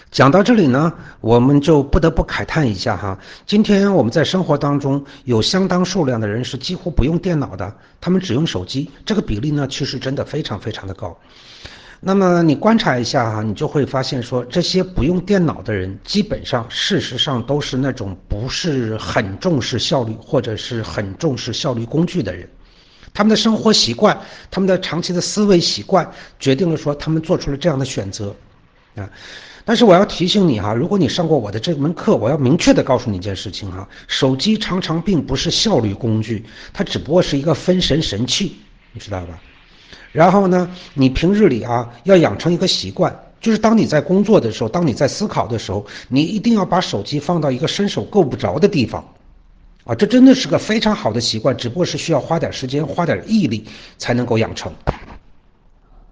讲到这里呢，我们就不得不慨叹一下哈，今天我们在生活当中有相当数量的人是几乎不用电脑的，他们只用手机，这个比例呢其实真的非常非常的高。那么你观察一下哈，你就会发现说，这些不用电脑的人，基本上事实上都是那种不是很重视效率或者是很重视效率工具的人。他们的生活习惯，他们的长期的思维习惯，决定了说他们做出了这样的选择啊。但是我要提醒你哈，如果你上过我的这门课，我要明确的告诉你一件事情哈，手机常常并不是效率工具，它只不过是一个分神神器，你知道吧？然后呢，你平日里要养成一个习惯，就是当你在工作的时候，当你在思考的时候，你一定要把手机放到一个伸手够不着的地方这真的是个非常好的习惯，只不过是需要花点时间花点毅力才能够养成。